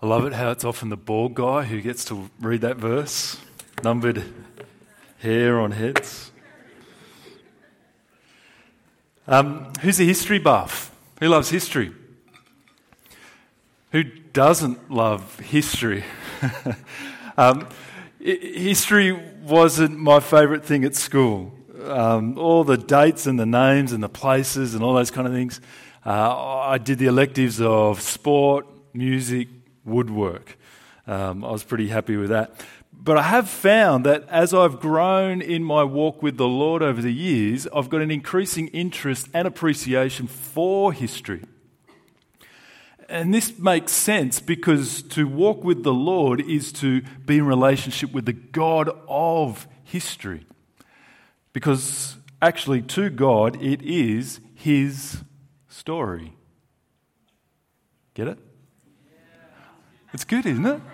I love it how it's often the bald guy who gets to read that verse. Numbered hair on heads. Who's a history buff? Who loves history? Who doesn't love history? History wasn't my favourite thing at school. All the dates and the names and the places and all those kind of things. I did the electives of sport, music, woodwork. I was pretty happy with that. But I have found that as I've grown in my walk with the Lord over the years, I've got an increasing interest and appreciation for history. And this makes sense because to walk with the Lord is to be in relationship with the God of history. Because actually to God it is His story. Get it? It's good, isn't it?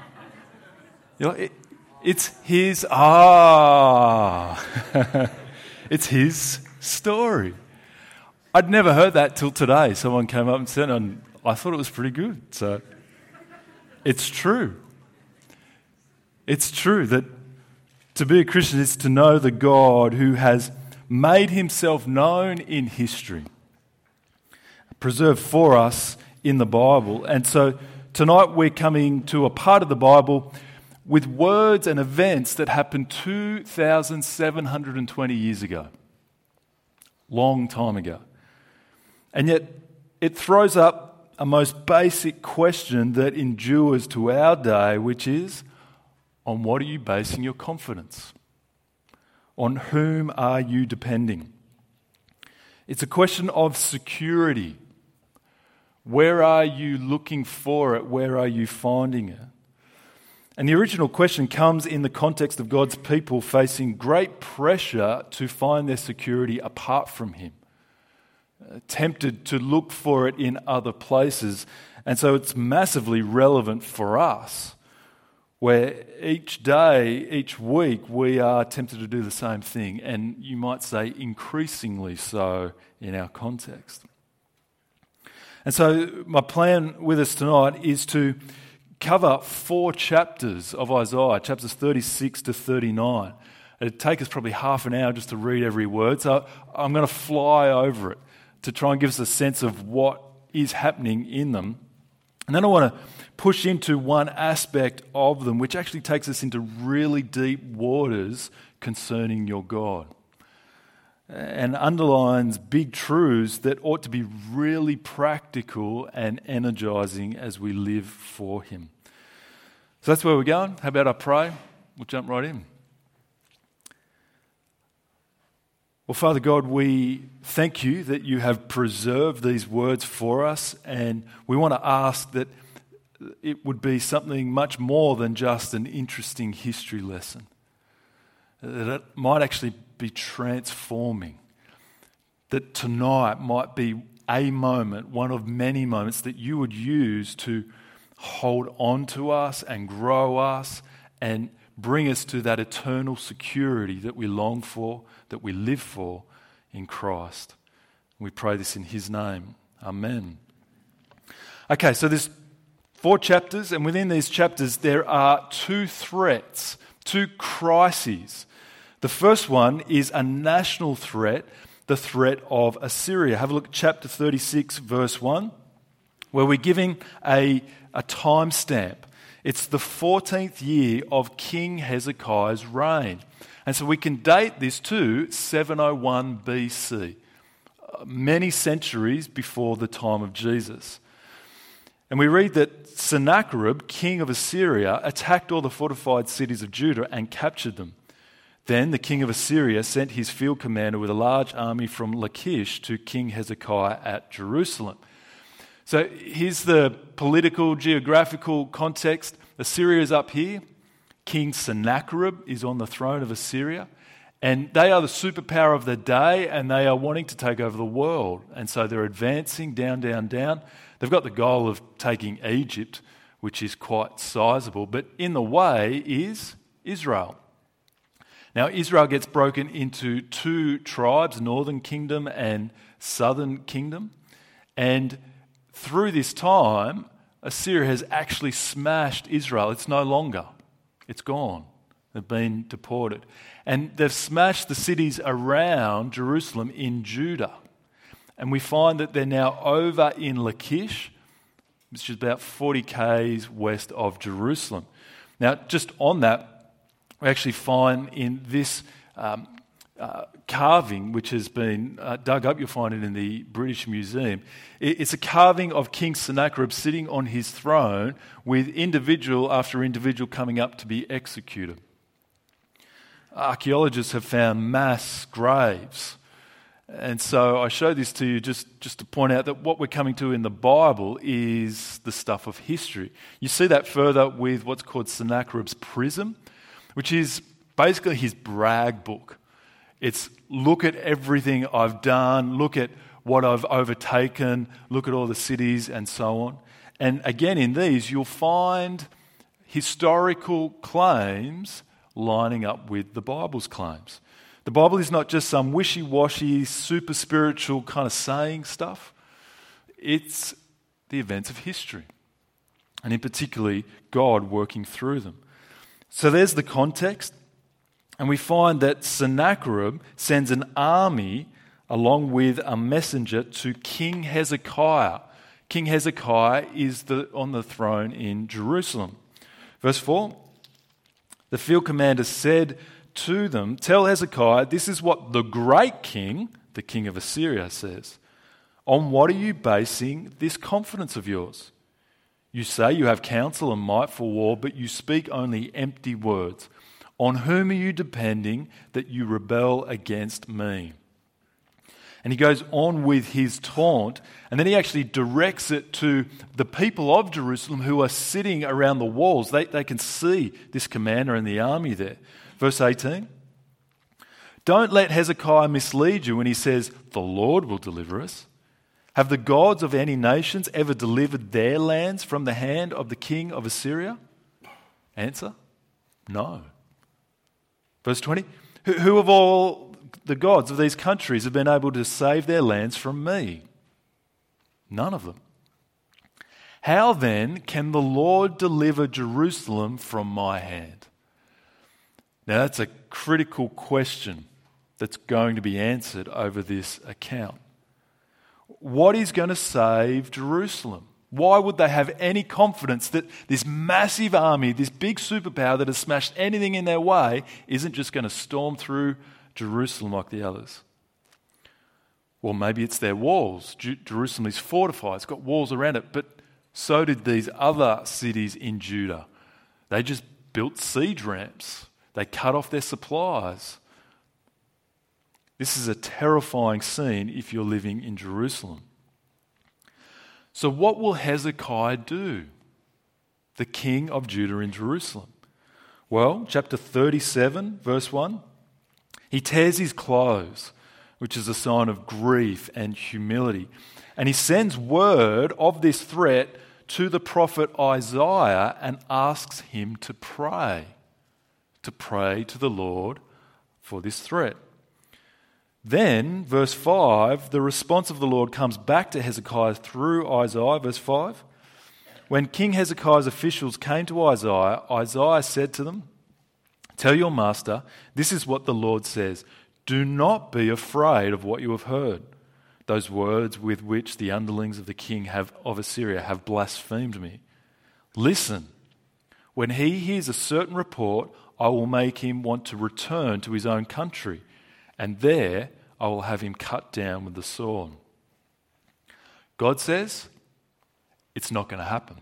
It's His, it's His story. I'd never heard that till today. Someone came up and said, and I thought it was pretty good. So it's true. It's true that to be a Christian is to know the God who has made Himself known in history, preserved for us in the Bible. And so tonight we're coming to a part of the Bible with words and events that happened 2,720 years ago. Long time ago. And yet it throws up a most basic question that endures to our day, which is, on what are you basing your confidence? On whom are you depending? It's a question of security. Where are you looking for it? Where are you finding it? And the original question comes in the context of God's people facing great pressure to find their security apart from Him, tempted to look for it in other places. And so it's massively relevant for us, where each day, each week, we are tempted to do the same thing, and you might say increasingly so in our context. And so my plan with us tonight is to cover 4 chapters of Isaiah, chapters 36 to 39. It'd take us probably half an hour just to read every word, so I'm going to fly over it to try and give us a sense of what is happening in them. And then I want to push into one aspect of them, which actually takes us into really deep waters concerning your God, and underlines big truths that ought to be really practical and energizing as we live for Him. So that's where we're going. How about I pray? We'll jump right in. Well, Father God, we thank You that You have preserved these words for us, and we want to ask that it would be something much more than just an interesting history lesson, that it might actually be transforming, that tonight might be a moment, one of many moments that You would use to hold on to us and grow us and bring us to that eternal security that we long for, that we live for in Christ. We pray this in His name. Amen. Okay, so there's 4 chapters, and within these chapters there are 2 threats, 2 crises. The first one is a national threat, the threat of Assyria. Have a look at chapter 36, verse 1, where we're giving a time stamp. It's the 14th year of King Hezekiah's reign. And so we can date this to 701 BC, many centuries before the time of Jesus. And we read that Sennacherib, king of Assyria, attacked all the fortified cities of Judah and captured them. Then the king of Assyria sent his field commander with a large army from Lachish to King Hezekiah at Jerusalem. So here's the political, geographical context. Assyria is up here. King Sennacherib is on the throne of Assyria. And they are the superpower of the day, and they are wanting to take over the world. And so they're advancing down, down, down. They've got the goal of taking Egypt, which is quite sizable. But in the way is Israel. Now, Israel gets broken into 2 tribes, Northern Kingdom and Southern Kingdom. And through this time, Assyria has actually smashed Israel. It's no longer. It's gone. They've been deported. And they've smashed the cities around Jerusalem in Judah. And we find that they're now over in Lachish, which is about 40 k's west of Jerusalem. Now, just on that, we actually find in this carving, which has been dug up, you'll find it in the British Museum. It's a carving of King Sennacherib sitting on his throne with individual after individual coming up to be executed. Archaeologists have found mass graves. And so I show this to you just to point out that what we're coming to in the Bible is the stuff of history. You see that further with what's called Sennacherib's Prism, which is basically his brag book. It's look at everything I've done, look at what I've overtaken, look at all the cities and so on. And again, in these, you'll find historical claims lining up with the Bible's claims. The Bible is not just some wishy-washy, super spiritual kind of saying stuff. It's the events of history, and in particularly God working through them. So there's the context, and we find that Sennacherib sends an army along with a messenger to King Hezekiah. King Hezekiah is on the throne in Jerusalem. Verse 4, the field commander said to them, "Tell Hezekiah, this is what the great king, the king of Assyria, says. On what are you basing this confidence of yours? You say you have counsel and might for war, but you speak only empty words. On whom are you depending that you rebel against me?" And he goes on with his taunt, and then he actually directs it to the people of Jerusalem who are sitting around the walls. They can see this commander and the army there. Verse 18, "Don't let Hezekiah mislead you when he says, 'The Lord will deliver us.' Have the gods of any nations ever delivered their lands from the hand of the king of Assyria?" Answer, no. Verse 20, who of all the gods of these countries have been able to save their lands from me? None of them. How then can the Lord deliver Jerusalem from my hand? Now that's a critical question that's going to be answered over this account. What is going to save Jerusalem? Why would they have any confidence that this massive army, this big superpower that has smashed anything in their way, isn't just going to storm through Jerusalem like the others? Well, maybe it's their walls. Jerusalem is fortified. It's got walls around it. But so did these other cities in Judah. They just built siege ramps. They cut off their supplies. This is a terrifying scene if you're living in Jerusalem. So what will Hezekiah do? The king of Judah in Jerusalem. Well, chapter 37, verse 1, he tears his clothes, which is a sign of grief and humility. And he sends word of this threat to the prophet Isaiah and asks him to pray to the Lord for this threat. Then, verse 5, the response of the Lord comes back to Hezekiah through Isaiah. Verse 5, when King Hezekiah's officials came to Isaiah, Isaiah said to them, "Tell your master, this is what the Lord says. Do not be afraid of what you have heard, those words with which the underlings of the king of Assyria have blasphemed me. Listen, when he hears a certain report, I will make him want to return to his own country, and there I will have him cut down with the sword." God says, it's not going to happen.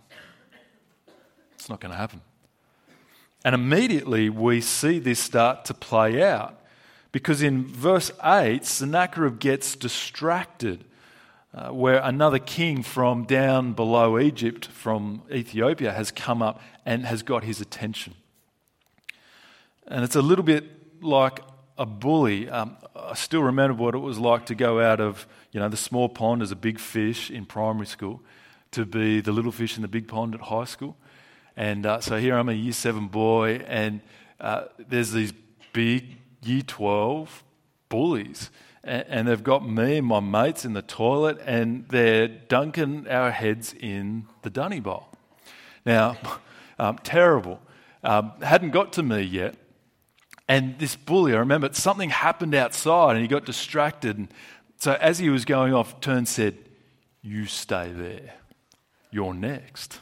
It's not going to happen. And immediately we see this start to play out, because in verse 8, Sennacherib gets distracted, where another king from down below Egypt, from Ethiopia, has come up and has got his attention. And it's a little bit like a bully. I still remember what it was like to go out of, the small pond as a big fish in primary school to be the little fish in the big pond at high school. And so here I'm a year 7 boy, and there's these big year 12 bullies. And they've got me and my mates in the toilet, and they're dunking our heads in the dunny bowl. Now, terrible. Hadn't got to me yet. And this bully, I remember something happened outside and he got distracted. And so as he was going off, turned and said, "You stay there. You're next."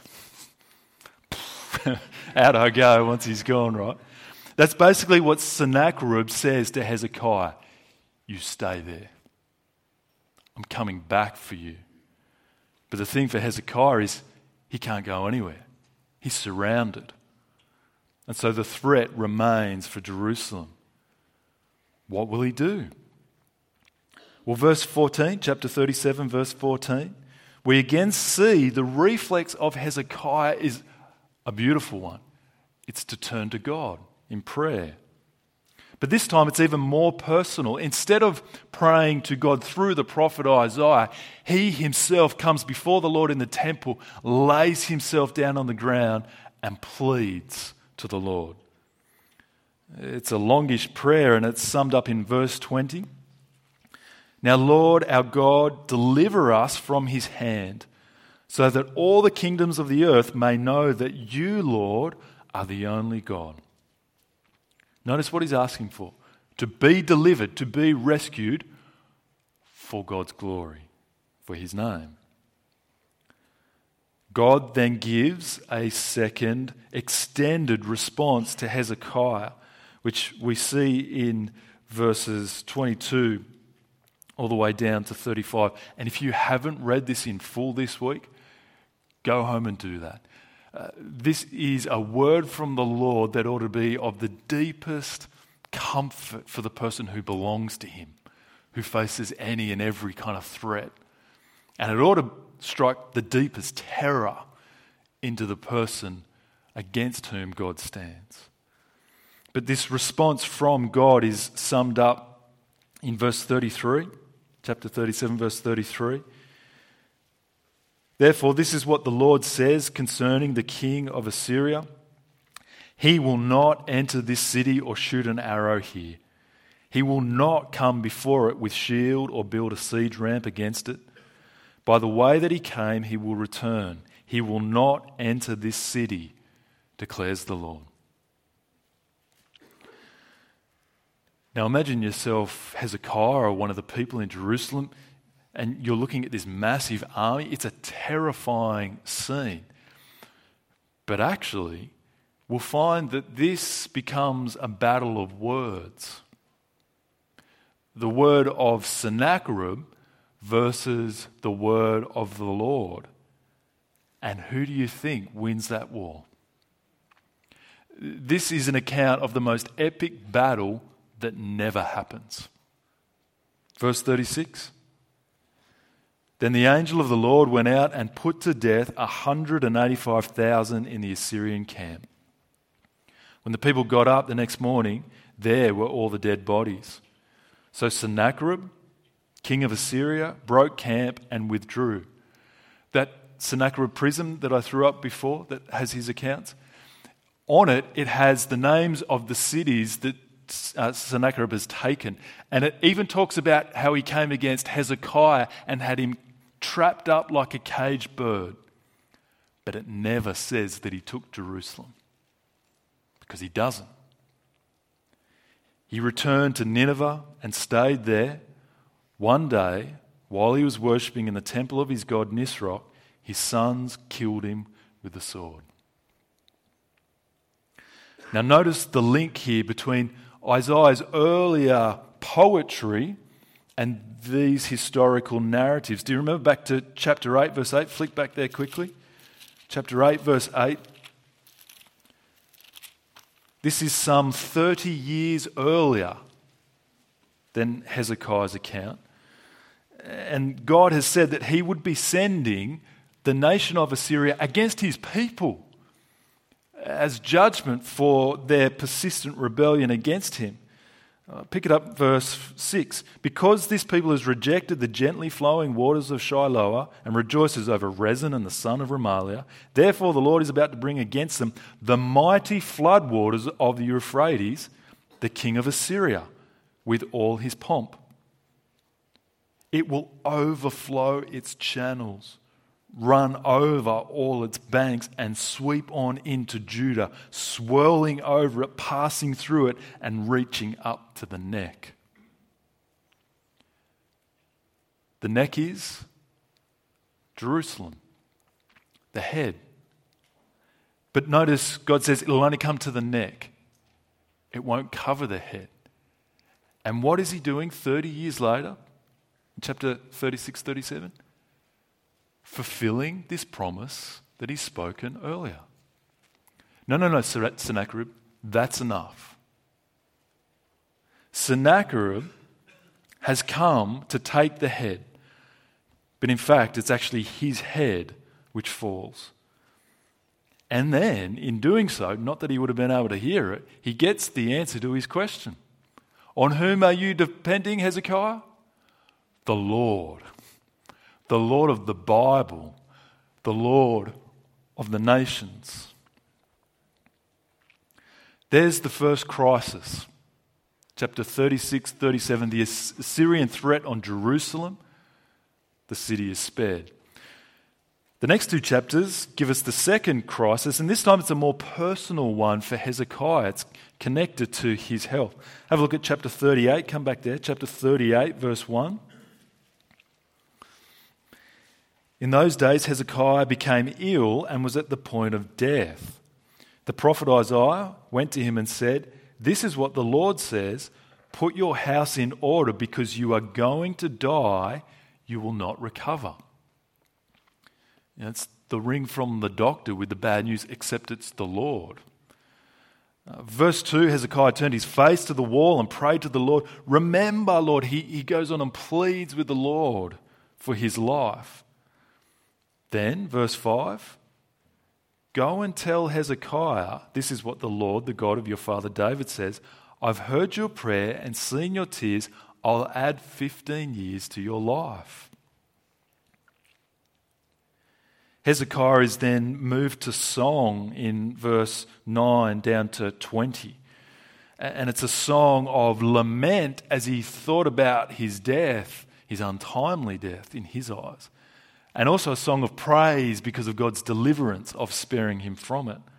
Out I go once he's gone, right? That's basically what Sennacherib says to Hezekiah. You stay there. I'm coming back for you. But the thing for Hezekiah is he can't go anywhere. He's surrounded. And so the threat remains for Jerusalem. What will he do? Well, verse 14, chapter 37, verse 14, we again see the reflex of Hezekiah is a beautiful one. It's to turn to God in prayer. But this time it's even more personal. Instead of praying to God through the prophet Isaiah, he himself comes before the Lord in the temple, lays himself down on the ground and pleads to the Lord. It's a longish prayer and it's summed up in verse 20. Now, Lord, our God, deliver us from his hand, so that all the kingdoms of the earth may know that you, Lord, are the only God. Notice what he's asking for. To be delivered, to be rescued for God's glory, for his name. God then gives a second extended response to Hezekiah, which we see in verses 22 all the way down to 35. And if you haven't read this in full this week, go home and do that. This is a word from the Lord that ought to be of the deepest comfort for the person who belongs to him, who faces any and every kind of threat. And it ought to strike the deepest terror into the person against whom God stands. But this response from God is summed up in verse 33, chapter 37, verse 33. Therefore, this is what the Lord says concerning the king of Assyria. He will not enter this city or shoot an arrow here. He will not come before it with shield or build a siege ramp against it. By the way that he came, he will return. He will not enter this city, declares the Lord. Now imagine yourself Hezekiah or one of the people in Jerusalem, and you're looking at this massive army. It's a terrifying scene. But actually, we'll find that this becomes a battle of words. The word of Sennacherib versus the word of the Lord. And who do you think wins that war? This is an account of the most epic battle that never happens. Verse 36. Then the angel of the Lord went out and put to death 185,000 in the Assyrian camp. When the people got up the next morning, there were all the dead bodies. So Sennacherib, king of Assyria, broke camp and withdrew. That Sennacherib prism that I threw up before that has his accounts, on it, it has the names of the cities that Sennacherib has taken. And it even talks about how he came against Hezekiah and had him trapped up like a caged bird. But it never says that he took Jerusalem, because he doesn't. He returned to Nineveh and stayed there. One day, while he was worshipping in the temple of his god Nisroch, his sons killed him with the sword. Now notice the link here between Isaiah's earlier poetry and these historical narratives. Do you remember back to chapter 8, verse 8? Flick back there quickly. Chapter 8, verse 8. This is some 30 years earlier than Hezekiah's account. And God has said that he would be sending the nation of Assyria against his people as judgment for their persistent rebellion against him. Pick it up, verse 6. Because this people has rejected the gently flowing waters of Shiloah and rejoices over Rezin and the son of Remaliah, therefore the Lord is about to bring against them the mighty flood waters of the Euphrates, the king of Assyria, with all his pomp. It will overflow its channels, run over all its banks and sweep on into Judah, swirling over it, passing through it, and reaching up to the neck. The neck is Jerusalem, the head. But notice God says it'll only come to the neck. It won't cover the head. And what is he doing 30 years later, in chapter 36, 37? Fulfilling this promise that he's spoken earlier. No, Sennacherib, that's enough. Sennacherib has come to take the head, but in fact, it's actually his head which falls. And then, in doing so, not that he would have been able to hear it, he gets the answer to his question. On whom are you depending, Hezekiah? The Lord of the Bible, the Lord of the nations. There's the first crisis. Chapter 36, 37, the Assyrian threat on Jerusalem. The city is spared. The next two chapters give us the second crisis, and this time it's a more personal one for Hezekiah. It's connected to his health. Have a look at chapter 38. Come back there. Chapter 38, verse 1. In those days, Hezekiah became ill and was at the point of death. The prophet Isaiah went to him and said, "This is what the Lord says, put your house in order because you are going to die, you will not recover." It's the ring from the doctor with the bad news, except it's the Lord. Verse 2, Hezekiah turned his face to the wall and prayed to the Lord. Remember, Lord, he goes on and pleads with the Lord for his life. Then, verse 5, go and tell Hezekiah, this is what the Lord, the God of your father David says, I've heard your prayer and seen your tears. I'll add 15 years to your life. Hezekiah is then moved to song in verse 9 down to 20. And it's a song of lament as he thought about his death, his untimely death in his eyes. And also a song of praise because of God's deliverance of sparing him from it.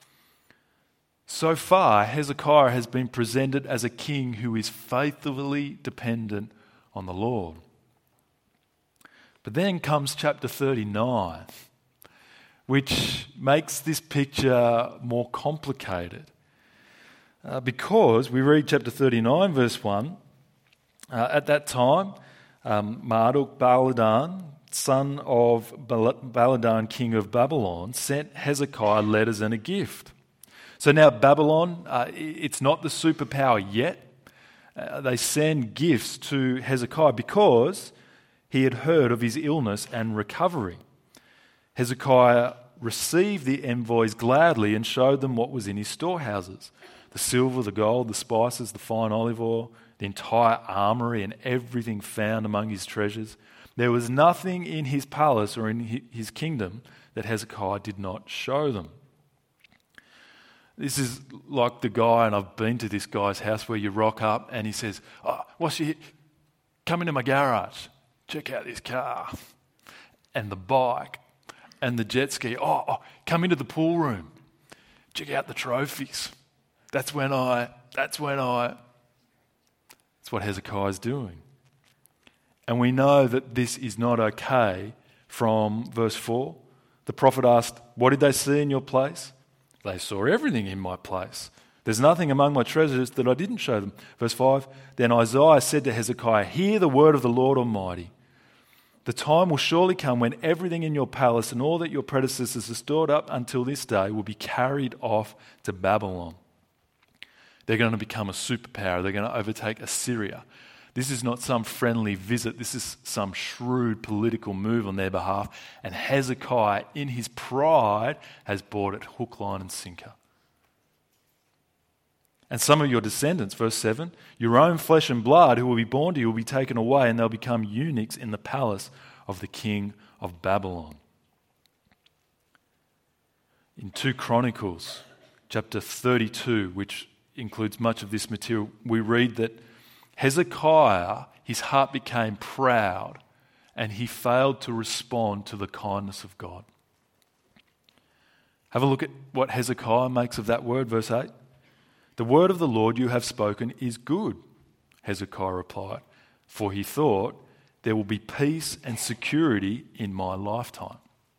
So far, Hezekiah has been presented as a king who is faithfully dependent on the Lord. But then comes chapter 39, which makes this picture more complicated. Because we read chapter 39, verse 1, at that time, Marduk-Baladan, son of Baladan, king of Babylon, sent Hezekiah letters and a gift. So now Babylon, it's not the superpower yet. They send gifts to Hezekiah because he had heard of his illness and recovery. Hezekiah received the envoys gladly and showed them what was in his storehouses: the silver, the gold, the spices, the fine olive oil, the entire armory and everything found among his treasures. There was nothing in his palace or in his kingdom that Hezekiah did not show them. This is like the guy, and I've been to this guy's house, where you rock up and he says, come into my garage, check out this car and the bike and the jet ski. Come into the pool room, check out the trophies. That's what Hezekiah's doing. And we know that this is not okay from verse 4. The prophet asked, what did they see in your place? They saw everything in my place. There's nothing among my treasures that I didn't show them. Verse 5, then Isaiah said to Hezekiah, hear the word of the Lord Almighty. The time will surely come when everything in your palace and all that your predecessors have stored up until this day will be carried off to Babylon. They're going to become a superpower. They're going to overtake Assyria. This is not some friendly visit. This is some shrewd political move on their behalf. And Hezekiah, in his pride, has bought it hook, line and sinker. And some of your descendants, verse 7, your own flesh and blood who will be born to you will be taken away, and they'll become eunuchs in the palace of the king of Babylon. In 2 Chronicles, chapter 32, which includes much of this material, we read that Hezekiah, his heart became proud and he failed to respond to the kindness of God. Have a look at what Hezekiah makes of that word, verse 8. "The word of the Lord you have spoken is good," Hezekiah replied, "for he thought, there will be peace and security in my lifetime."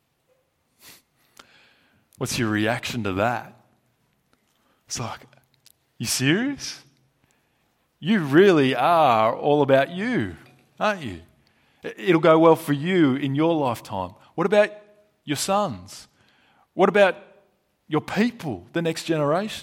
What's your reaction to that? It's like, you serious? You really are all about you, aren't you? It'll go well for you in your lifetime. What about your sons? What about your people, the next generation?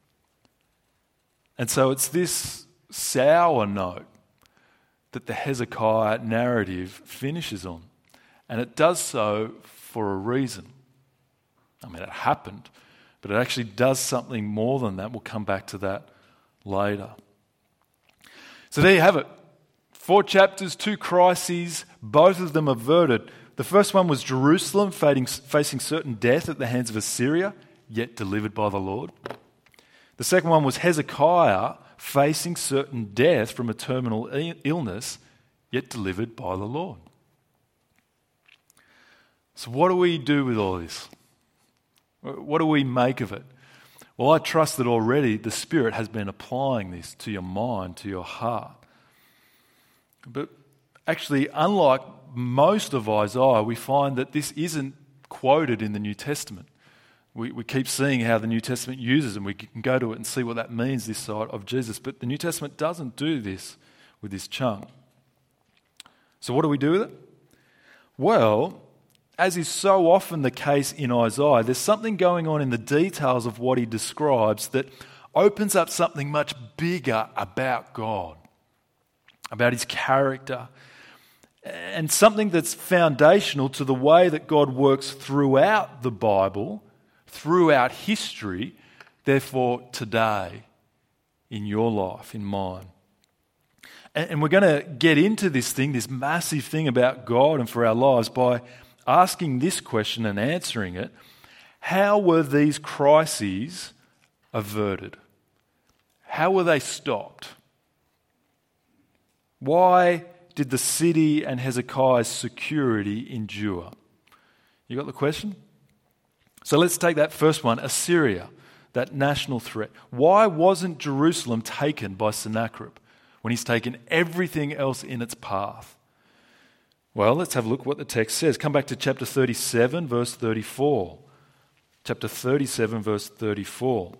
And so it's this sour note that the Hezekiah narrative finishes on. And it does so for a reason. I mean, it happened, but it actually does something more than that. We'll come back to that later. So there you have it. 4 chapters, 2 crises, both of them averted. The first one was Jerusalem facing certain death at the hands of Assyria, yet delivered by the Lord. The second one was Hezekiah facing certain death from a terminal illness, yet delivered by the Lord. So what do we do with all this? What do we make of it? Well, I trust that already the Spirit has been applying this to your mind, to your heart. But actually, unlike most of Isaiah, we find that this isn't quoted in the New Testament. We keep seeing how the New Testament uses, and we can go to it and see what that means this side of Jesus. But the New Testament doesn't do this with this chunk. So what do we do with it? Well, as is so often the case in Isaiah, there's something going on in the details of what he describes that opens up something much bigger about God, about his character, and something that's foundational to the way that God works throughout the Bible, throughout history, therefore today, in your life, in mine. And we're going to get into this thing, this massive thing about God and for our lives by asking this question and answering it. How were these crises averted? How were they stopped? Why did the city and Hezekiah's security endure? You got the question? So let's take that first one, Assyria, that national threat. Why wasn't Jerusalem taken by Sennacherib when he's taken everything else in its path? Well, let's have a look at what the text says. Come back to chapter 37, verse 34. Chapter 37, verse 34.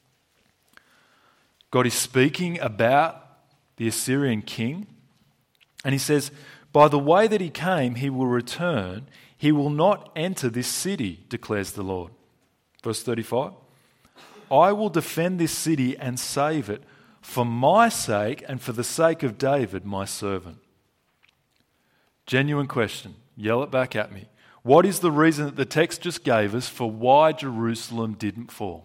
God is speaking about the Assyrian king, and he says, "By the way that he came, he will return. He will not enter this city, declares the Lord." Verse 35. "I will defend this city and save it for my sake and for the sake of David, my servant." Genuine question. Yell it back at me. What is the reason that the text just gave us for why Jerusalem didn't fall?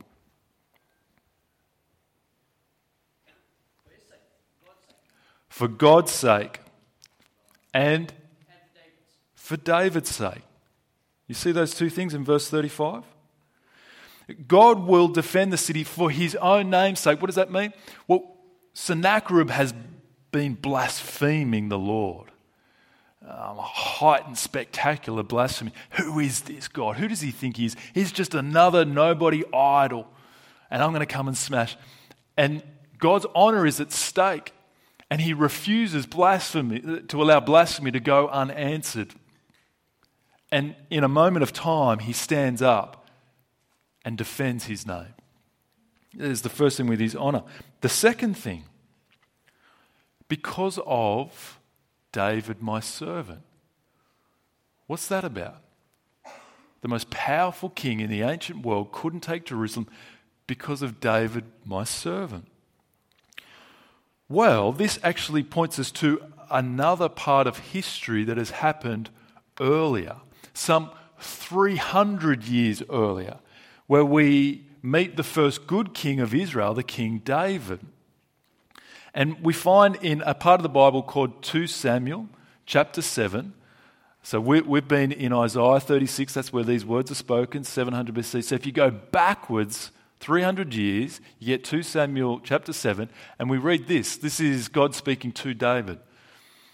For God's sake. And for David's sake. You see those two things in verse 35? God will defend the city for his own name's sake. What does that mean? Well, Sennacherib has been blaspheming the Lord. Heightened, spectacular blasphemy. Who is this God? Who does he think he is? He's just another nobody idol. And I'm going to come and smash. And God's honor is at stake. And he refuses blasphemy, to allow blasphemy to go unanswered. And in a moment of time, he stands up and defends his name. There's the first thing with his honor. The second thing, because of David, my servant. What's that about? The most powerful king in the ancient world couldn't take Jerusalem because of David, my servant. Well, this actually points us to another part of history that has happened earlier, some 300 years earlier, where we meet the first good king of Israel, the King David. And we find in a part of the Bible called 2 Samuel, chapter 7. So we've been in Isaiah 36, that's where these words are spoken, 700 BC. So if you go backwards 300 years, you get 2 Samuel chapter 7, and we read this. This is God speaking to David.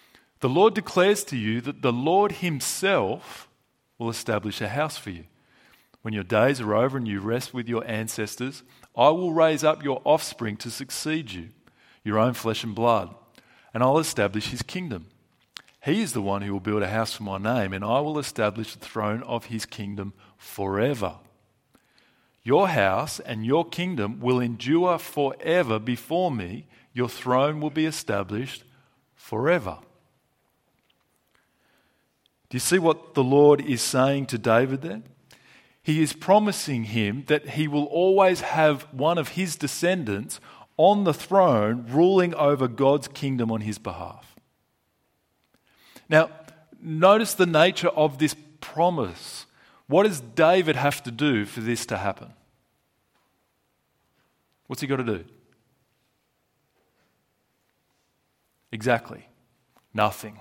The Lord declares to you that the Lord himself will establish a house for you. When your days are over and you rest with your ancestors, I will raise up your offspring to succeed you, your own flesh and blood, and I'll establish his kingdom. He is the one who will build a house for my name, and I will establish the throne of his kingdom forever. Your house and your kingdom will endure forever before me. Your throne will be established forever. Do you see what the Lord is saying to David there? He is promising him that he will always have one of his descendants on the throne ruling over God's kingdom on his behalf. Now, notice the nature of this promise. What does David have to do for this to happen? What's he got to do? Exactly. Nothing.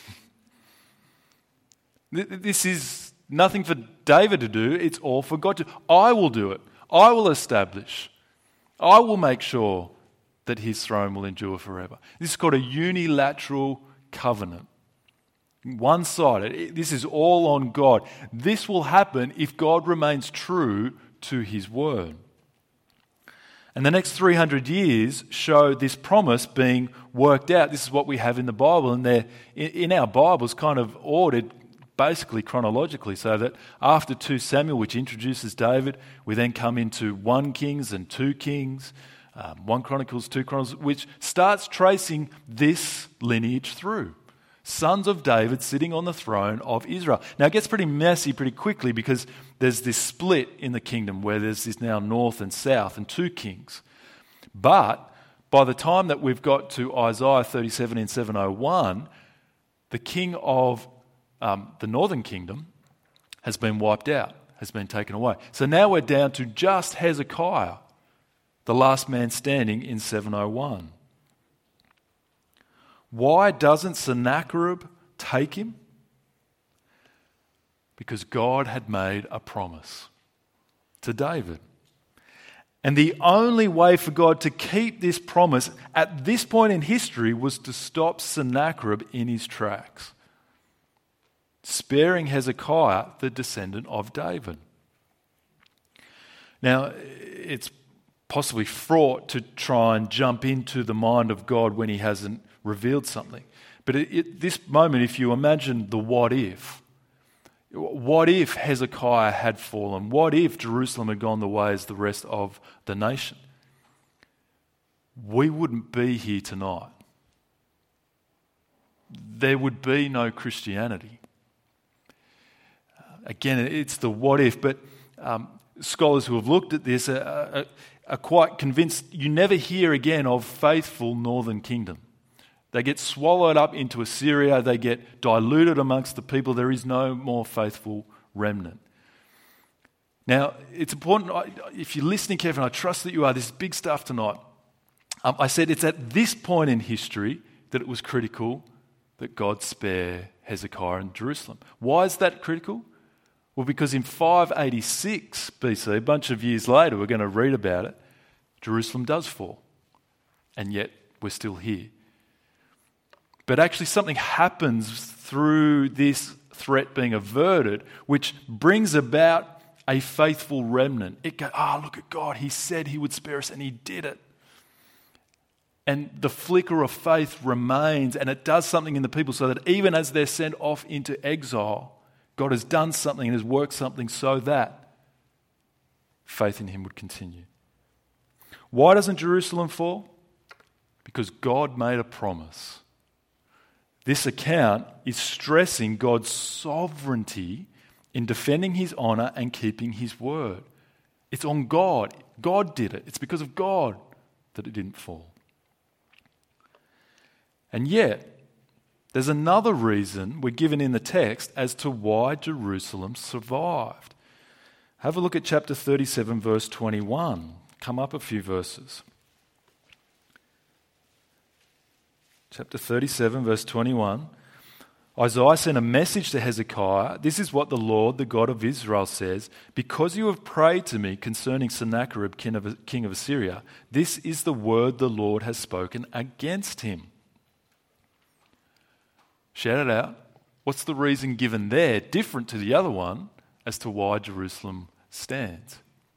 This is nothing for David to do. It's all for God to do. I will do it. I will establish. I will make sure that his throne will endure forever. This is called a unilateral covenant. One-sided. This is all on God. This will happen if God remains true to his word. And the next 300 years show this promise being worked out. This is what we have in the Bible, and they're in our Bibles kind of ordered basically chronologically, so that after 2 Samuel, which introduces David, we then come into 1 Kings and 2 Kings, 1 Chronicles, 2 Chronicles, which starts tracing this lineage through. Sons of David sitting on the throne of Israel. Now it gets pretty messy pretty quickly because there's this split in the kingdom where there's this now north and south and 2 kings. But by the time that we've got to Isaiah 37 in 701, the king of the northern kingdom has been wiped out, has been taken away. So now we're down to just Hezekiah, the last man standing in 701. Why doesn't Sennacherib take him? Because God had made a promise to David. And the only way for God to keep this promise at this point in history was to stop Sennacherib in his tracks, sparing Hezekiah, the descendant of David. Now, it's possibly fraught to try and jump into the mind of God when he hasn't revealed something. But at this moment, if you imagine the what if Hezekiah had fallen? What if Jerusalem had gone the way as the rest of the nation? We wouldn't be here tonight. There would be no Christianity. Again, it's the what if, but scholars who have looked at this are quite convinced you never hear again of faithful northern kingdom. They get swallowed up into Assyria. They get diluted amongst the people. There is no more faithful remnant. Now, it's important, if you're listening carefully, and I trust that you are, this is big stuff tonight. I said it's at this point in history that it was critical that God spare Hezekiah and Jerusalem. Why is that critical? Well, because in 586 BC, a bunch of years later, we're going to read about it, Jerusalem does fall. And yet, we're still here. But actually something happens through this threat being averted, which brings about a faithful remnant. It goes, look at God. He said he would spare us and he did it. And the flicker of faith remains, and it does something in the people so that even as they're sent off into exile, God has done something and has worked something so that faith in him would continue. Why doesn't Jerusalem fall? Because God made a promise. This account is stressing God's sovereignty in defending his honor and keeping his word. It's on God. God did it. It's because of God that it didn't fall. And yet, there's another reason we're given in the text as to why Jerusalem survived. Have a look at chapter 37, verse 21. Come up a few verses. Chapter 37, verse 21. Isaiah sent a message to Hezekiah. This is what the Lord, the God of Israel, says. Because you have prayed to me concerning Sennacherib, king of Assyria, this is the word the Lord has spoken against him. Shout it out. What's the reason given there, different to the other one, as to why Jerusalem stands?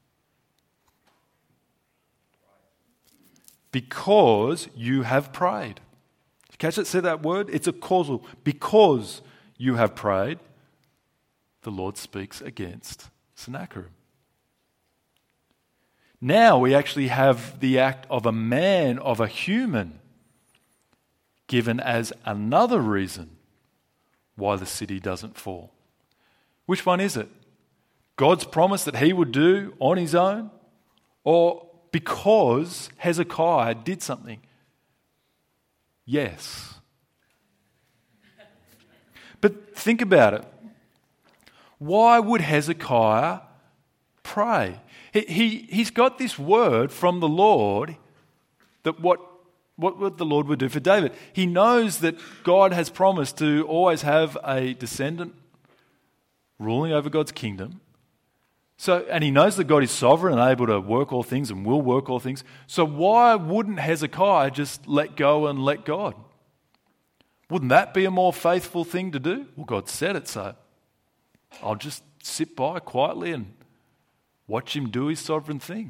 Because you have prayed. Catch it? See that word? It's a causal. Because you have prayed, the Lord speaks against Sennacherib. Now we actually have the act of a man, of a human, given as another reason why the city doesn't fall. Which one is it? God's promise that he would do on his own, or because Hezekiah did something? Yes. But think about it. Why would Hezekiah pray? He's got this word from the Lord that what the Lord would do for David. He knows that God has promised to always have a descendant ruling over God's kingdom. And he knows that God is sovereign and able to work all things and will work all things. So why wouldn't Hezekiah just let go and let God? Wouldn't that be a more faithful thing to do? Well, God said it, so I'll just sit by quietly and watch him do his sovereign thing.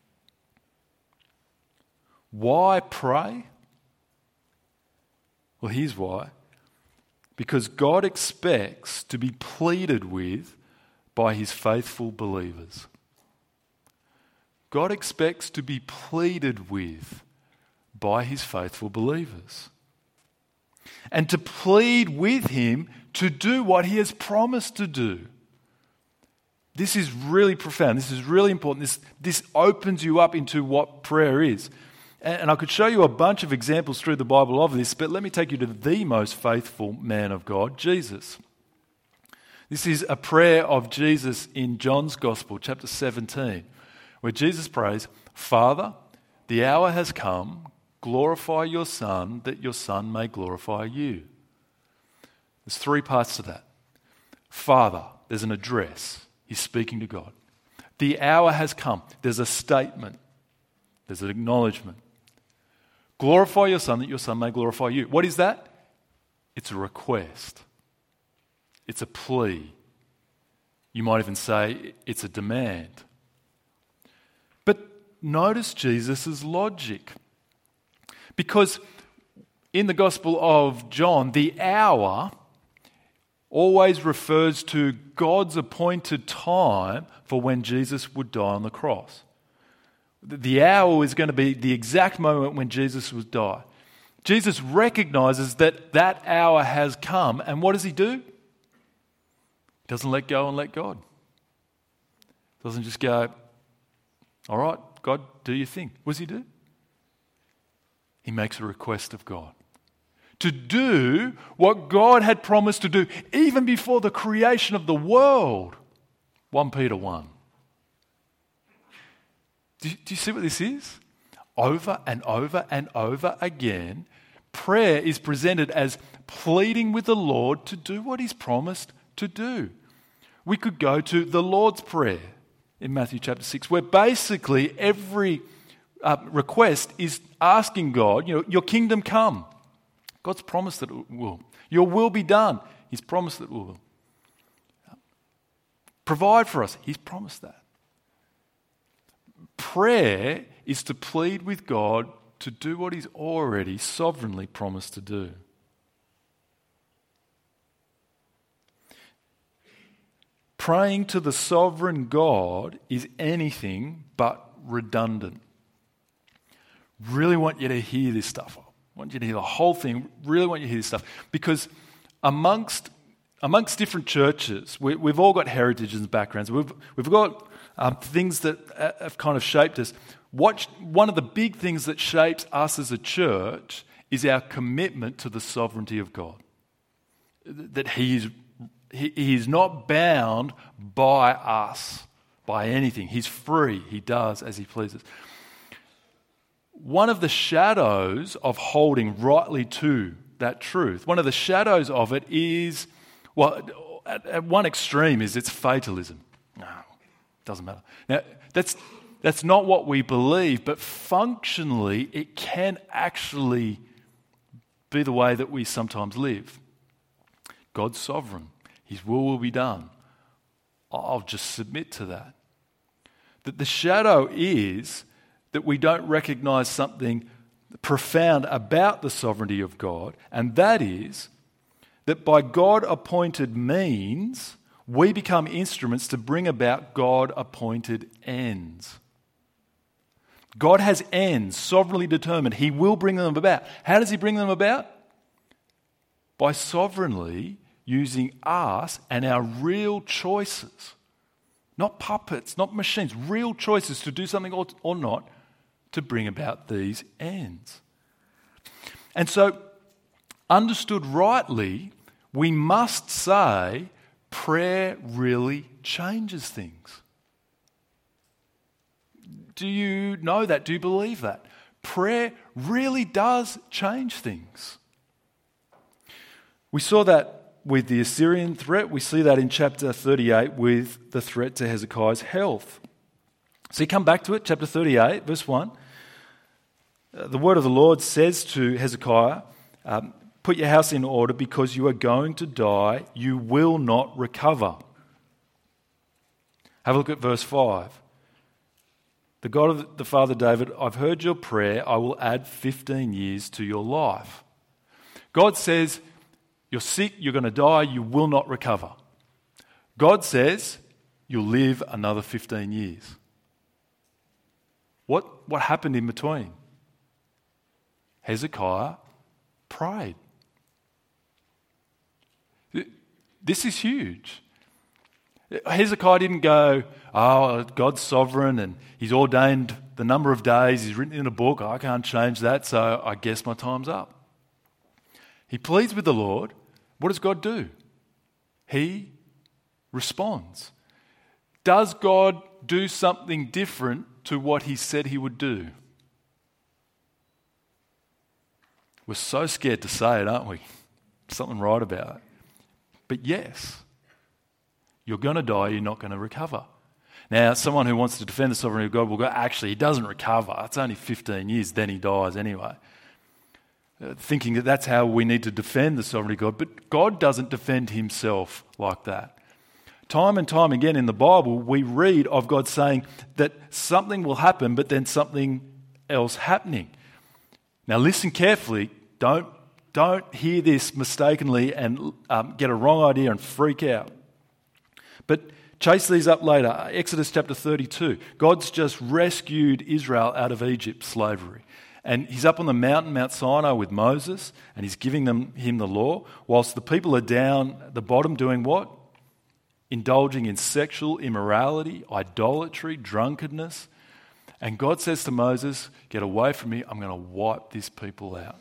Why pray? Well, here's why. Because God expects to be pleaded with by his faithful believers. God expects to be pleaded with by his faithful believers. And to plead with him to do what he has promised to do. This is really profound. This is really important. This opens you up into what prayer is. And I could show you a bunch of examples through the Bible of this, but let me take you to the most faithful man of God, Jesus. This is a prayer of Jesus in John's Gospel, chapter 17, where Jesus prays, "Father, the hour has come, glorify your Son, that your Son may glorify you." There's three parts to that. Father, there's an address. He's speaking to God. The hour has come. There's a statement. There's an acknowledgement. Glorify your Son, that your Son may glorify you. What is that? It's a request. It's a plea. You might even say it's a demand. But notice Jesus' logic. Because in the Gospel of John, the hour always refers to God's appointed time for when Jesus would die on the cross. The hour is going to be the exact moment when Jesus would die. Jesus recognizes that that hour has come, and what does he do? He doesn't let go and let God. Doesn't just go, all right, God, do your thing. What does he do? He makes a request of God to do what God had promised to do even before the creation of the world. 1 Peter 1. Do you see what this is? Over and over and over again, prayer is presented as pleading with the Lord to do what he's promised to do. We could go to the Lord's Prayer in Matthew chapter 6, where basically every request is asking God, your kingdom come. God's promised that it will. Your will be done. He's promised that it will. Provide for us. He's promised that. Prayer is to plead with God to do what he's already sovereignly promised to do. Praying to the sovereign God is anything but redundant. Really want you to hear this stuff. I want you to hear the whole thing. Really want you to hear this stuff. Because amongst different churches, we've all got heritages and backgrounds. We've got things that have kind of shaped us. One of the big things that shapes us as a church is our commitment to the sovereignty of God. That He is not bound by us, by anything. He's free. He does as He pleases. One of the shadows of holding rightly to that truth, one of the shadows of it is, at one extreme is it's fatalism. No, it doesn't matter. Now, that's not what we believe, but functionally it can actually be the way that we sometimes live. God's sovereign. His will be done. I'll just submit to that. That the shadow is that we don't recognize something profound about the sovereignty of God, and that is that by God-appointed means, we become instruments to bring about God-appointed ends. God has ends sovereignly determined. He will bring them about. How does he bring them about? By sovereignly using us and our real choices. Not puppets, not machines, real choices to do something or not to bring about these ends. And so, understood rightly, we must say prayer really changes things. Do you know that? Do you believe that? Prayer really does change things. We saw that with the Assyrian threat. We see that in chapter 38 with the threat to Hezekiah's health. So you come back to it, chapter 38, verse 1. The word of the Lord says to Hezekiah, put your house in order because you are going to die. You will not recover. Have a look at verse 5. The God of the father David, I've heard your prayer. I will add 15 years to your life. God says, you're sick, you're going to die, you will not recover. God says, you'll live another 15 years. What happened in between? Hezekiah prayed. This is huge. Hezekiah didn't go, oh, God's sovereign and he's ordained the number of days, he's written in a book, I can't change that, so I guess my time's up. He pleads with the Lord. What does God do? He responds. Does God do something different to what he said he would do? We're so scared to say it, aren't we? Something right about it. But yes, you're going to die, you're not going to recover. Now, someone who wants to defend the sovereignty of God will go, actually, he doesn't recover. It's only 15 years, then he dies anyway. Thinking that that's how we need to defend the sovereignty of God. But God doesn't defend himself like that. Time and time again in the Bible, we read of God saying that something will happen, but then something else happening. Now listen carefully. Don't hear this mistakenly and get a wrong idea and freak out. But chase these up later. Exodus chapter 32. God's just rescued Israel out of Egypt's slavery. And he's up on the mountain, Mount Sinai, with Moses, and he's giving him the law, whilst the people are down at the bottom doing what? Indulging in sexual immorality, idolatry, drunkenness. And God says to Moses, get away from me, I'm going to wipe this people out.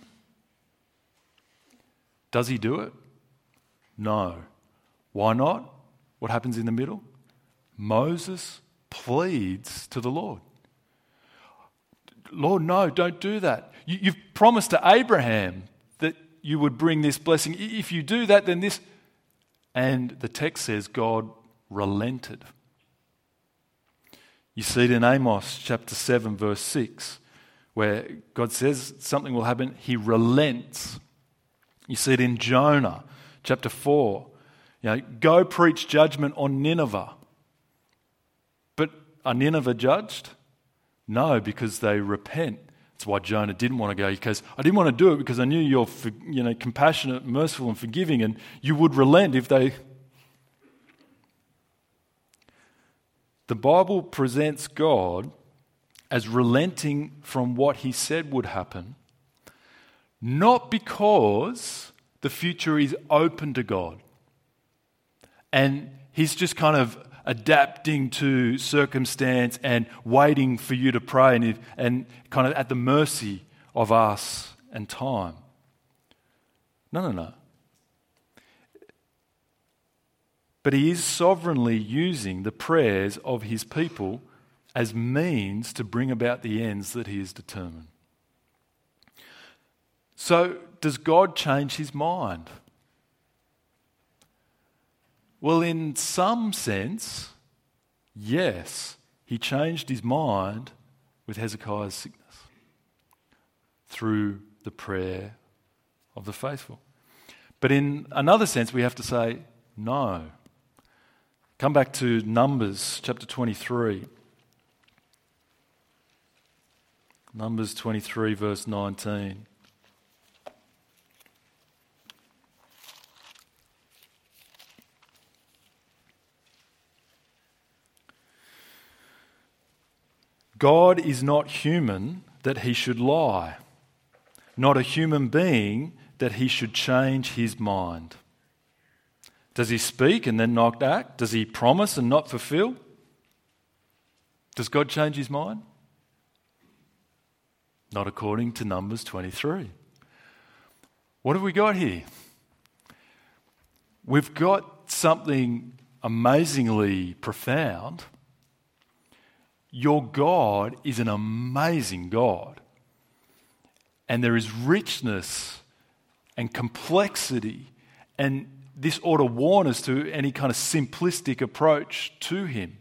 Does he do it? No. Why not? What happens in the middle? Moses pleads to the Lord. Lord, no, don't do that. You've promised to Abraham that you would bring this blessing. If you do that, then this... And the text says God relented. You see it in Amos chapter 7 verse 6 where God says something will happen. He relents. You see it in Jonah chapter 4. Go preach judgment on Nineveh. But are Nineveh judged? No, because they repent. That's why Jonah didn't want to go. Because I didn't want to do it because I knew you're compassionate, merciful and forgiving and you would relent if they... The Bible presents God as relenting from what he said would happen, not because the future is open to God and he's just kind of adapting to circumstance and waiting for you to pray and kind of at the mercy of us and time. No. But he is sovereignly using the prayers of his people as means to bring about the ends that he has determined. So, does God change his mind? Well, in some sense, yes, he changed his mind with Hezekiah's sickness through the prayer of the faithful. But in another sense, we have to say no. Come back to Numbers chapter 23. Numbers 23 verse 19. God is not human that he should lie, not a human being that he should change his mind. Does he speak and then not act? Does he promise and not fulfill? Does God change his mind? Not according to Numbers 23. What have we got here? We've got something amazingly profound. Your God is an amazing God. And there is richness and complexity, and this ought to warn us to any kind of simplistic approach to him.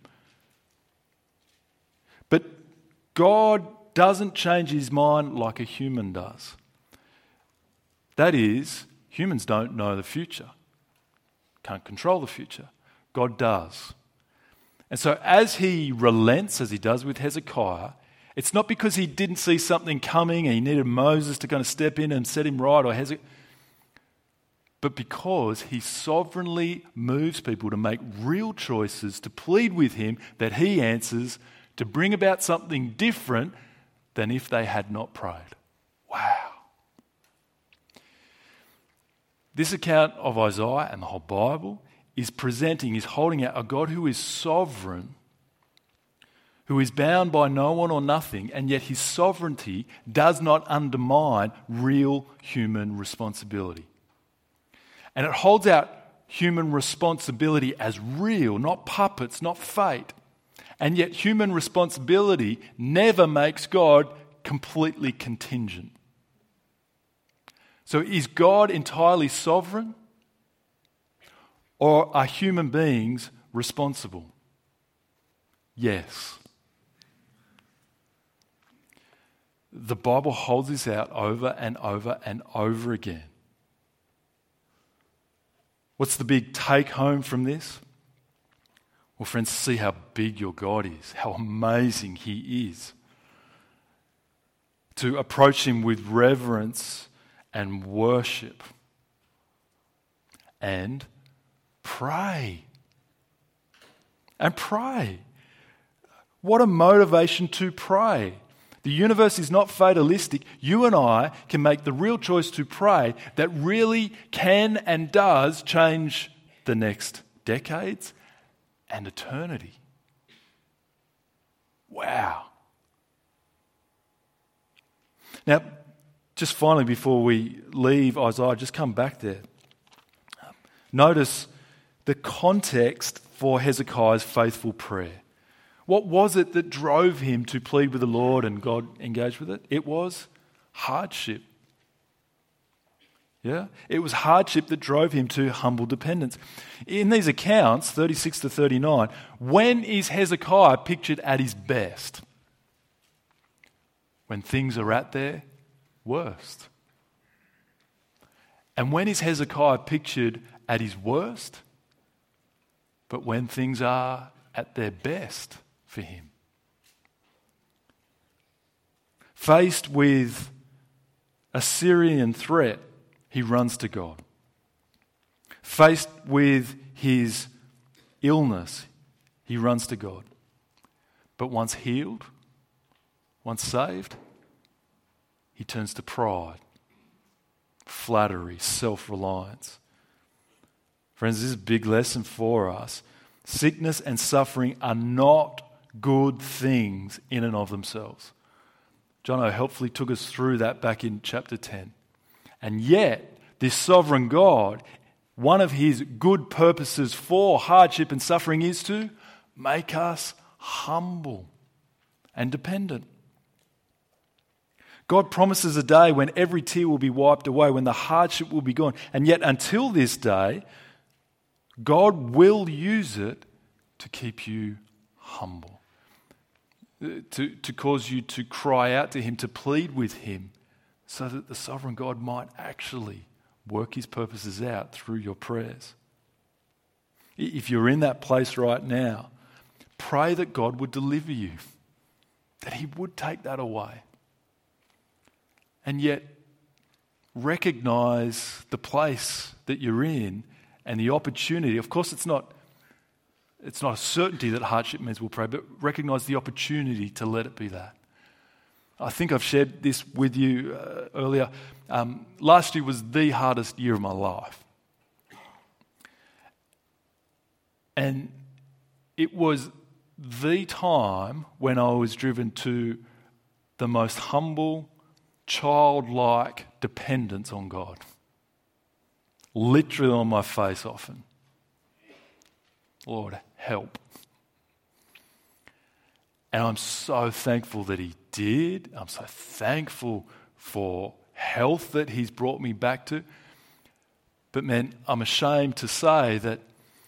But God doesn't change his mind like a human does. That is, humans don't know the future, can't control the future. God does. And so as he relents, as he does with Hezekiah, it's not because he didn't see something coming and he needed Moses to kind of step in and set him right, or Hezekiah, but because he sovereignly moves people to make real choices, to plead with him that he answers, to bring about something different than if they had not prayed. Wow. This account of Isaiah and the whole Bible is holding out a God who is sovereign, who is bound by no one or nothing, and yet his sovereignty does not undermine real human responsibility. And it holds out human responsibility as real, not puppets, not fate. And yet human responsibility never makes God completely contingent. So is God entirely sovereign? Or are human beings responsible? Yes. The Bible holds this out over and over and over again. What's the big take home from this? Well, friends, see how big your God is, how amazing he is. To approach him with reverence and worship. And pray. And pray. What a motivation to pray. The universe is not fatalistic. You and I can make the real choice to pray that really can and does change the next decades and eternity. Wow. Now, just finally before we leave Isaiah, just come back there. Notice the context for Hezekiah's faithful prayer. What was it that drove him to plead with the Lord and God engaged with it? It was hardship. Yeah? It was hardship that drove him to humble dependence. In these accounts, 36 to 39, when is Hezekiah pictured at his best? When things are at their worst. And when is Hezekiah pictured at his worst? But when things are at their best for him. Faced with a Syrian threat, he runs to God. Faced with his illness, he runs to God. But once healed, once saved, he turns to pride, flattery, self-reliance. Friends, this is a big lesson for us. Sickness and suffering are not good things in and of themselves. John O helpfully took us through that back in chapter 10. And yet, this sovereign God, one of his good purposes for hardship and suffering is to make us humble and dependent. God promises a day when every tear will be wiped away, when the hardship will be gone. And yet, until this day, God will use it to keep you humble, to cause you to cry out to him, to plead with him, so that the sovereign God might actually work his purposes out through your prayers. If you're in that place right now, pray that God would deliver you, that he would take that away. And yet, recognize the place that you're in and the opportunity. Of course, it's not a certainty that hardship means we'll pray, but recognize the opportunity to let it be that. I think I've shared this with you earlier. Last year was the hardest year of my life. And it was the time when I was driven to the most humble, childlike dependence on God. Literally on my face often. Lord, help. And I'm so thankful that he did. I'm so thankful for health that he's brought me back to. But man, I'm ashamed to say that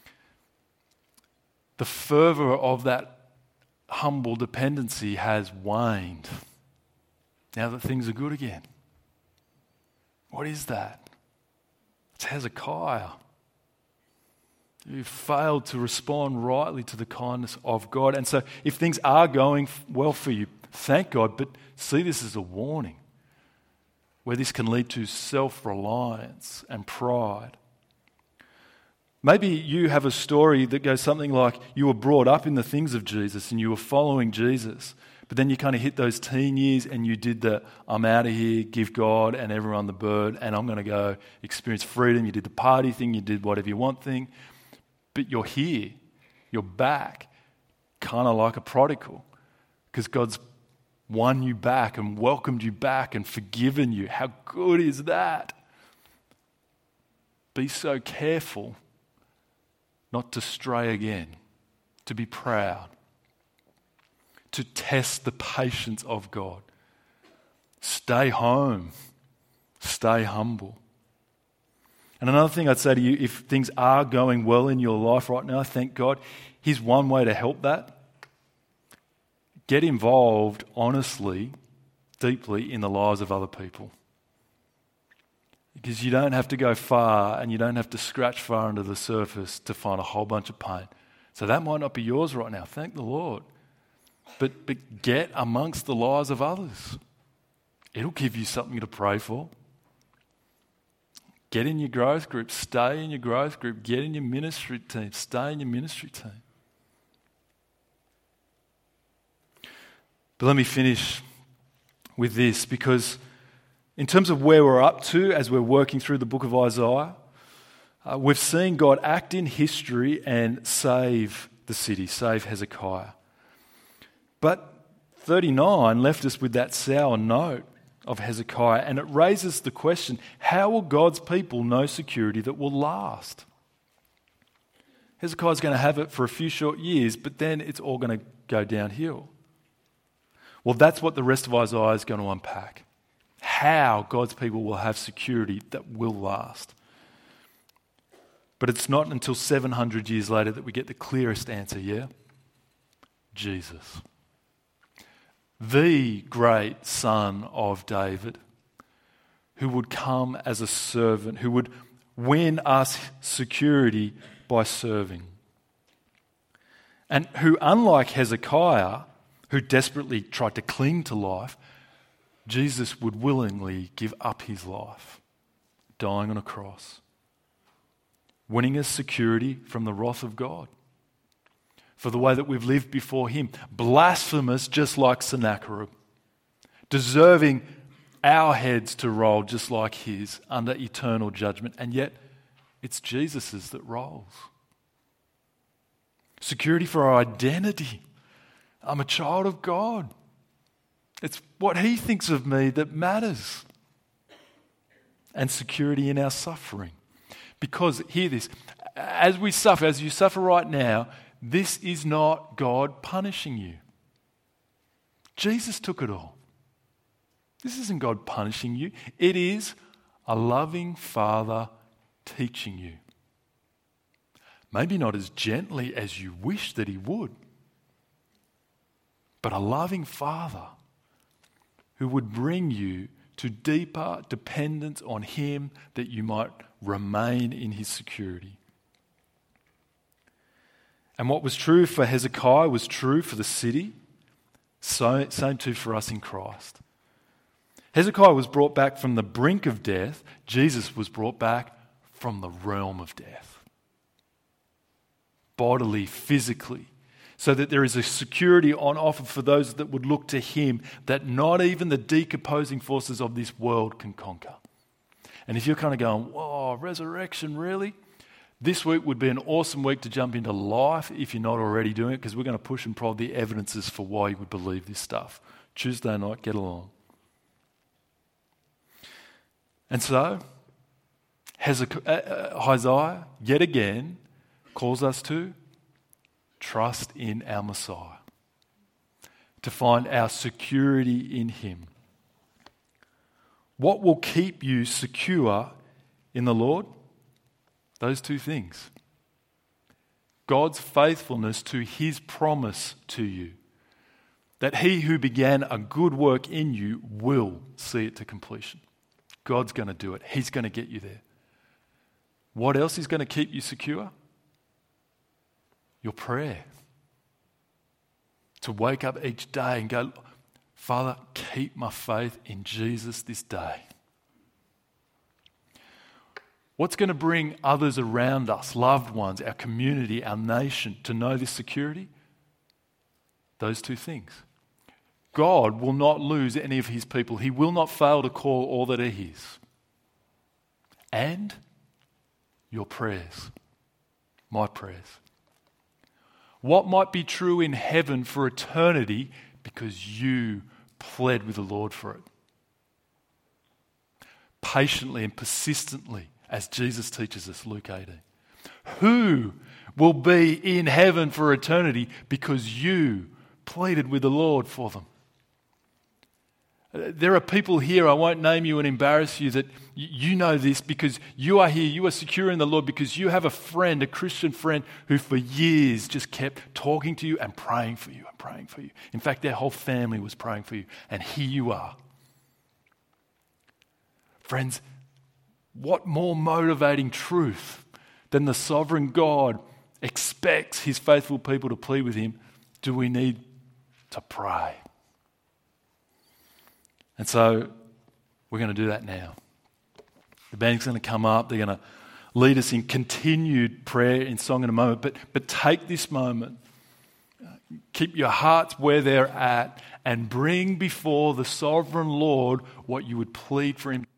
the fervour of that humble dependency has waned now that things are good again. What is that? It's Hezekiah. You failed to respond rightly to the kindness of God. And so if things are going well for you, thank God, but see this as a warning where this can lead to self-reliance and pride. Maybe you have a story that goes something like you were brought up in the things of Jesus and you were following Jesus, but then you kind of hit those teen years and you did the I'm out of here, give God and everyone the bird, and I'm going to go experience freedom. You did the party thing, you did whatever you want thing, but you're here, you're back, kind of like a prodigal, because God's won you back and welcomed you back and forgiven you. How good is that? Be so careful not to stray again, to be proud, to test the patience of God. Stay home, stay humble. And another thing I'd say to you, if things are going well in your life right now, thank God, here's one way to help that. Get involved honestly, deeply in the lives of other people. Because you don't have to go far and you don't have to scratch far under the surface to find a whole bunch of pain. So that might not be yours right now, thank the Lord. But get amongst the lives of others. It'll give you something to pray for. Get in your growth group, stay in your growth group, get in your ministry team, stay in your ministry team. But let me finish with this, because in terms of where we're up to as we're working through the book of Isaiah, we've seen God act in history and save the city, save Hezekiah. But 39 left us with that sour note of Hezekiah, and it raises the question, how will God's people know security that will last? Hezekiah's going to have it for a few short years, but then it's all going to go downhill. Well, that's what the rest of Isaiah is going to unpack. How God's people will have security that will last. But it's not until 700 years later that we get the clearest answer, yeah? Jesus. The great son of David, who would come as a servant, who would win us security by serving. And who, unlike Hezekiah, who desperately tried to cling to life, Jesus would willingly give up his life, dying on a cross, winning us security from the wrath of God for the way that we've lived before him, blasphemous just like Sennacherib, deserving our heads to roll just like his under eternal judgment, and yet it's Jesus's that rolls. Security for our identity. I'm a child of God. It's what he thinks of me that matters. And security in our suffering. Because, hear this, as we suffer, as you suffer right now, this is not God punishing you. Jesus took it all. This isn't God punishing you. It is a loving Father teaching you. Maybe not as gently as you wish that he would, but a loving Father who would bring you to deeper dependence on him that you might remain in his security. And what was true for Hezekiah was true for the city, so same too for us in Christ. Hezekiah was brought back from the brink of death. Jesus was brought back from the realm of death. Bodily, physically. So that there is a security on offer for those that would look to him that not even the decomposing forces of this world can conquer. And if you're kind of going, whoa, resurrection, really? This week would be an awesome week to jump into life if you're not already doing it, because we're going to push and prod the evidences for why you would believe this stuff. Tuesday night, get along. And so, Isaiah, yet again, calls us to trust in our Messiah, to find our security in him. What will keep you secure in the Lord? Those two things. God's faithfulness to his promise to you, that he who began a good work in you will see it to completion. God's going to do it. He's going to get you there. What else is going to keep you secure? Your prayer. To wake up each day and go, Father, keep my faith in Jesus this day. What's going to bring others around us, loved ones, our community, our nation, to know this security? Those two things. God will not lose any of his people. He will not fail to call all that are his. And your prayers, my prayers. What might be true in heaven for eternity because you pled with the Lord for it. Patiently and persistently, as Jesus teaches us, Luke 18. Who will be in heaven for eternity because you pleaded with the Lord for them? There are people here, I won't name you and embarrass you, that you know this because you are here, you are secure in the Lord because you have a friend, a Christian friend, who for years just kept talking to you and praying for you and praying for you. In fact, their whole family was praying for you, and here you are. Friends, what more motivating truth than the sovereign God expects his faithful people to plead with him do we need to pray? And so we're going to do that now. The band's going to come up. They're going to lead us in continued prayer in song in a moment. But take this moment. Keep your hearts where they're at and bring before the sovereign Lord what you would plead for him